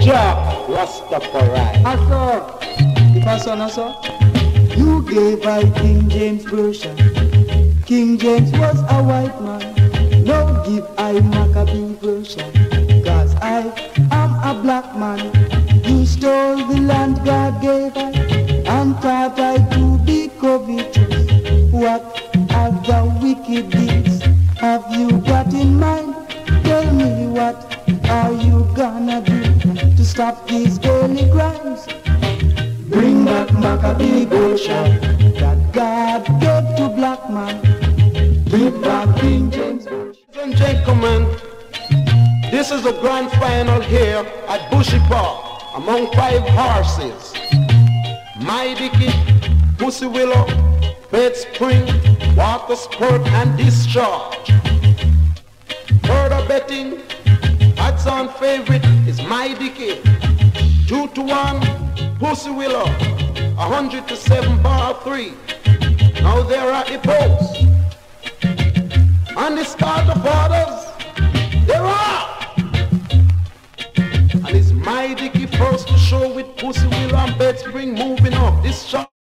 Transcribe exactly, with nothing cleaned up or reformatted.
Jah Rastafari. Also, if I son also, you gave I King James version. King James was a white man. No give I Maccabee version. Cause I am a black man. You stole the land God gave I, and taught I to be covetous. What other wicked deeds have you got in mind? Tell me, what are you gonna do to stop these daily crimes? Bring back Maccabee version that God gave to black man. Bring back King James version. Ladies and gentlemen, this is the grand final here at Bushy Park among five horses. My Dicky, Pussy Willow, Bed Spring, Water Spurt and Discharge. Further betting, odds on favorite is My Dicky. Two to one, Pussy Willow, a hundred to seven bar three. Now there are the posts. On the start of orders, they're up. And it's My Dicky first to show with Pussy Willow and Bed Spring moving up. This shot.